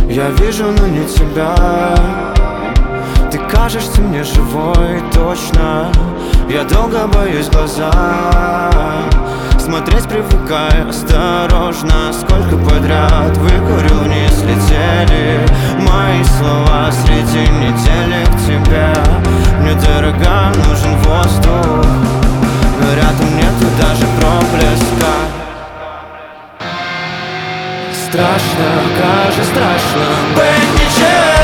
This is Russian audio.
Я вижу, но не тебя. Ты кажешься мне живой, точно. Я долго боюсь в глаза смотреть, привыкая осторожно. Сколько подряд выкурил, вниз летели мои слова среди недели к тебе. Мне дорога, нужен воздух, но рядом нету даже проблеска. Страшно, кажется страшно быть ничем.